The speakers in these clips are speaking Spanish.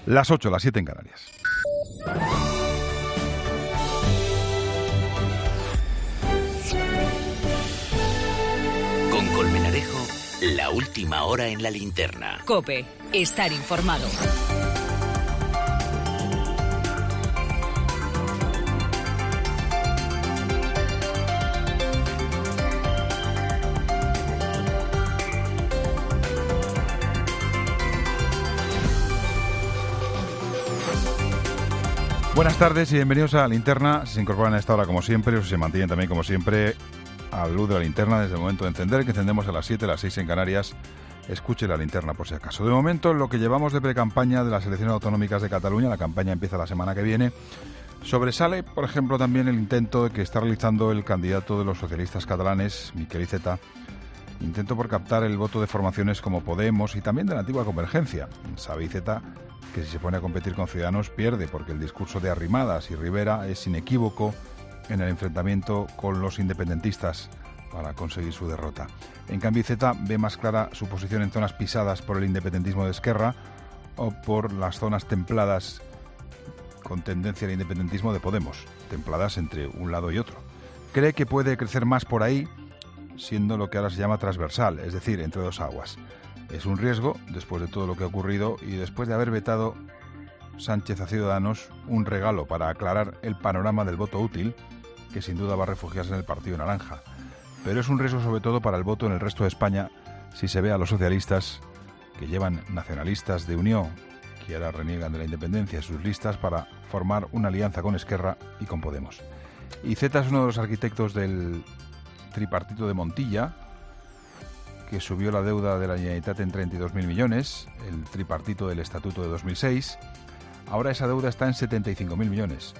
Las 8, las 7 en Canarias. Con Colmenarejo, la última hora en la linterna. COPE, estar informado. Buenas tardes y bienvenidos a la linterna. Se incorporan a esta hora como siempre, o se mantienen también como siempre a la luz de la linterna desde el momento de encender, que encendemos a las 7, las 6 en Canarias. Escuche la linterna por si acaso. De momento, lo que llevamos de precampaña de las elecciones autonómicas de Cataluña, la campaña empieza la semana que viene, sobresale, por ejemplo, también el intento que está realizando el candidato de los socialistas catalanes, Miquel Iceta, intento por captar el voto de formaciones como Podemos y también de la antigua Convergencia. Sabe Iceta que si se pone a competir con Ciudadanos pierde, porque el discurso de Arrimadas y Rivera es inequívoco en el enfrentamiento con los independentistas para conseguir su derrota. En cambio, Iceta ve más clara su posición en zonas pisadas por el independentismo de Esquerra o por las zonas templadas con tendencia al independentismo de Podemos, templadas entre un lado y otro. Cree que puede crecer más por ahí, siendo lo que ahora se llama transversal, es decir, entre dos aguas. Es un riesgo, después de todo lo que ha ocurrido y después de haber vetado Sánchez a Ciudadanos un regalo para aclarar el panorama del voto útil, que sin duda va a refugiarse en el Partido Naranja. Pero es un riesgo sobre todo para el voto en el resto de España si se ve a los socialistas, que llevan nacionalistas de Unió, que ahora reniegan de la independencia, sus listas para formar una alianza con Esquerra y con Podemos. Iceta es uno de los arquitectos del tripartito de Montilla, que subió la deuda de la Generalitat en 32.000 millones, el tripartito del Estatuto de 2006. Ahora esa deuda está en 75.000 millones.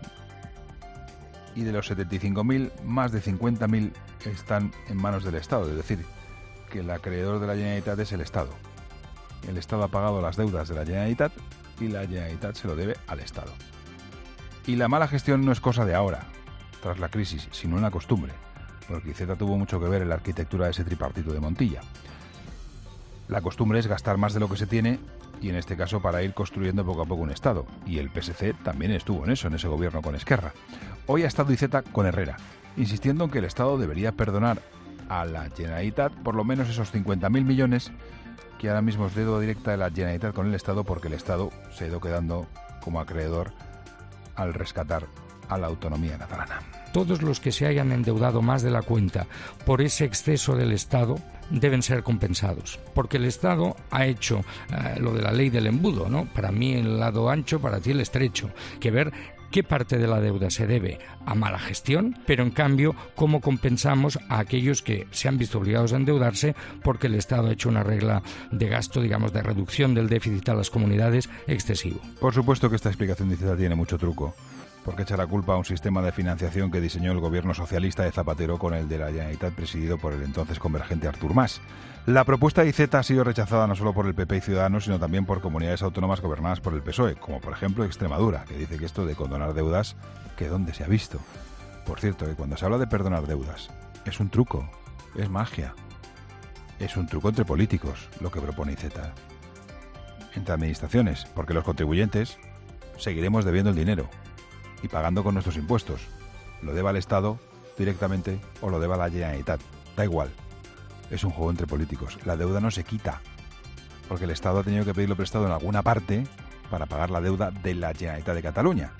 Y de los 75.000, más de 50.000 están en manos del Estado, es decir, que el acreedor de la Generalitat es el Estado. El Estado ha pagado las deudas de la Generalitat y la Generalitat se lo debe al Estado. Y la mala gestión no es cosa de ahora, tras la crisis, sino una costumbre, porque Iceta tuvo mucho que ver en la arquitectura de ese tripartito de Montilla. La costumbre es gastar más de lo que se tiene y en este caso para ir construyendo poco a poco un Estado. Y el PSC también estuvo en eso, en ese gobierno con Esquerra. Hoy ha estado Iceta con Herrera, insistiendo en que el Estado debería perdonar a la Generalitat por lo menos esos 50.000 millones que ahora mismo es deuda directa de la Generalitat con el Estado, porque el Estado se ha ido quedando como acreedor al rescatar a la autonomía catalana. Todos los que se hayan endeudado más de la cuenta por ese exceso del Estado deben ser compensados, porque el Estado ha hecho lo de la ley del embudo, ¿no? Para mí el lado ancho, para ti el estrecho, que ver qué parte de la deuda se debe a mala gestión, pero en cambio cómo compensamos a aquellos que se han visto obligados a endeudarse porque el Estado ha hecho una regla de gasto, digamos, de reducción del déficit a las comunidades excesivo. Por supuesto que esta explicación de Iceta tiene mucho truco, porque echa la culpa a un sistema de financiación que diseñó el gobierno socialista de Zapatero con el de la Generalitat presidido por el entonces convergente Artur Mas. La propuesta de Iceta ha sido rechazada no solo por el PP y Ciudadanos, sino también por comunidades autónomas gobernadas por el PSOE, como por ejemplo Extremadura, que dice que esto de condonar deudas, que dónde se ha visto. Por cierto, que cuando se habla de perdonar deudas, es un truco, es magia. Es un truco entre políticos, lo que propone Iceta. Entre administraciones, porque los contribuyentes seguiremos debiendo el dinero y pagando con nuestros impuestos. Lo deba al Estado directamente o lo deba a la Generalitat. Da igual. Es un juego entre políticos. La deuda no se quita, porque el Estado ha tenido que pedirlo prestado en alguna parte para pagar la deuda de la Generalitat de Cataluña.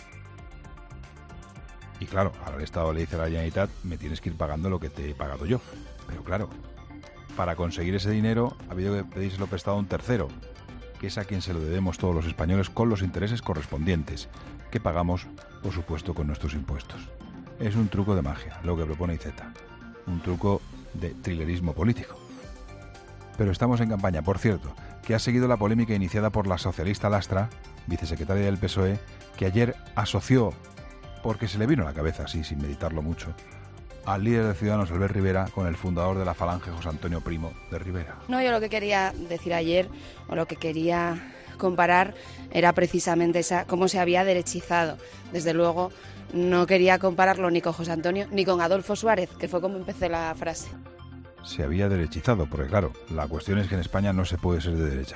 Y claro, ahora el Estado le dice a la Generalitat, me tienes que ir pagando lo que te he pagado yo. Pero claro, para conseguir ese dinero ha habido que pedírselo prestado a un tercero, que es a quien se lo debemos todos los españoles con los intereses correspondientes, que pagamos, por supuesto, con nuestros impuestos. Es un truco de magia, lo que propone Iceta. Un truco de trilerismo político. Pero estamos en campaña, por cierto, que ha seguido la polémica iniciada por la socialista Lastra, vicesecretaria del PSOE, que ayer asoció, porque se le vino a la cabeza así, sin meditarlo mucho, al líder de Ciudadanos, Albert Rivera, con el fundador de la Falange, José Antonio Primo de Rivera. No, yo lo que quería decir ayer, o lo que quería comparar, era precisamente cómo se había derechizado. Desde luego, no quería compararlo ni con José Antonio ni con Adolfo Suárez, que fue como empecé la frase. Se había derechizado, porque claro, la cuestión es que en España no se puede ser de derechas.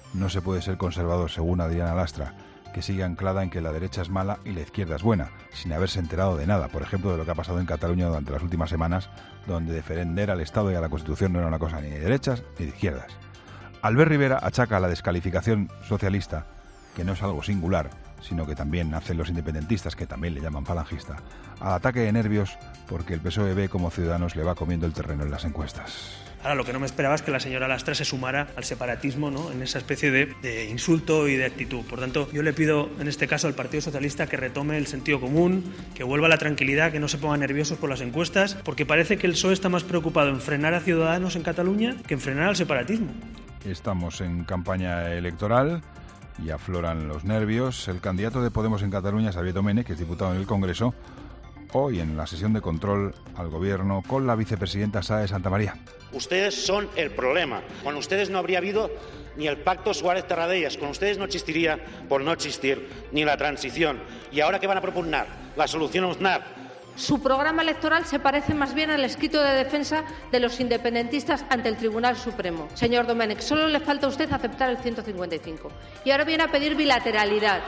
No se puede ser conservador, según Adriana Lastra, que sigue anclada en que la derecha es mala y la izquierda es buena, sin haberse enterado de nada, por ejemplo, de lo que ha pasado en Cataluña durante las últimas semanas, donde defender al Estado y a la Constitución no era una cosa ni de derechas ni de izquierdas. Albert Rivera achaca a la descalificación socialista, que no es algo singular, sino que también hacen los independentistas, que también le llaman falangista, al ataque de nervios porque el PSOE ve como Ciudadanos le va comiendo el terreno en las encuestas. Ahora, lo que no me esperaba es que la señora Lastra se sumara al separatismo, ¿no?, en esa especie de insulto y de actitud. Por tanto, yo le pido en este caso al Partido Socialista que retome el sentido común, que vuelva a la tranquilidad, que no se pongan nerviosos por las encuestas, porque parece que el PSOE está más preocupado en frenar a Ciudadanos en Cataluña que en frenar al separatismo. Estamos en campaña electoral y afloran los nervios. El candidato de Podemos en Cataluña, Xavier Domènech, que es diputado en el Congreso, hoy en la sesión de control al Gobierno con la vicepresidenta Sá de Santamaría. Ustedes son el problema. Con ustedes no habría habido ni el pacto Suárez-Tarradellas. Con ustedes no existiría, por no existir, ni la transición. ¿Y ahora qué van a propugnar? La solución Aznar. Su programa electoral se parece más bien al escrito de defensa de los independentistas ante el Tribunal Supremo. Señor Domènech, solo le falta a usted aceptar el 155. Y ahora viene a pedir bilateralidad.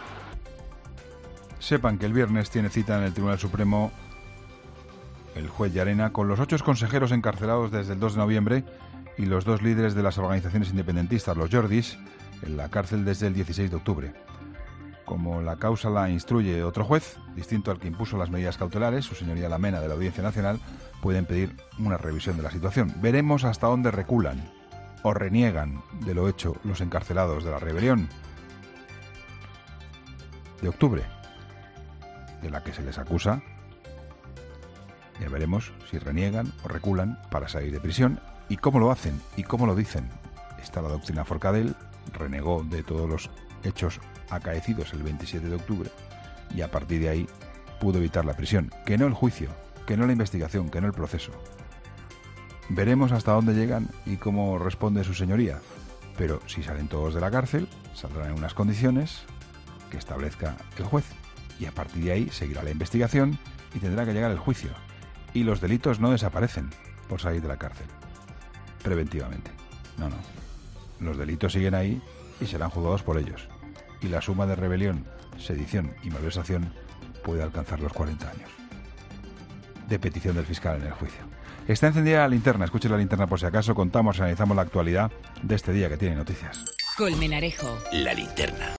Sepan que el viernes tiene cita en el Tribunal Supremo el juez Llarena con los 8 consejeros encarcelados desde el 2 de noviembre y los 2 líderes de las organizaciones independentistas, los Jordis, en la cárcel desde el 16 de octubre. Como la causa la instruye otro juez, distinto al que impuso las medidas cautelares, su señoría la Mena de la Audiencia Nacional, pueden pedir una revisión de la situación. Veremos hasta dónde reculan o reniegan de lo hecho los encarcelados de la rebelión de octubre, de la que se les acusa. Ya veremos si reniegan o reculan para salir de prisión y cómo lo hacen y cómo lo dicen. Está la doctrina Forcadell, renegó de todos los hechos acaecidos el 27 de octubre y a partir de ahí pudo evitar la prisión, que no el juicio, que no la investigación, que no el proceso. Veremos hasta dónde llegan y cómo responde su señoría, pero si salen todos de la cárcel, saldrán en unas condiciones que establezca el juez y a partir de ahí seguirá la investigación y tendrá que llegar el juicio. Y los delitos no desaparecen por salir de la cárcel preventivamente. No. Los delitos siguen ahí y serán juzgados por ellos. Y la suma de rebelión, sedición y malversación puede alcanzar los 40 años de petición del fiscal en el juicio. Está encendida la linterna. Escuche la linterna por si acaso. Contamos y analizamos la actualidad de este día que tiene noticias. Colmenarejo. La linterna.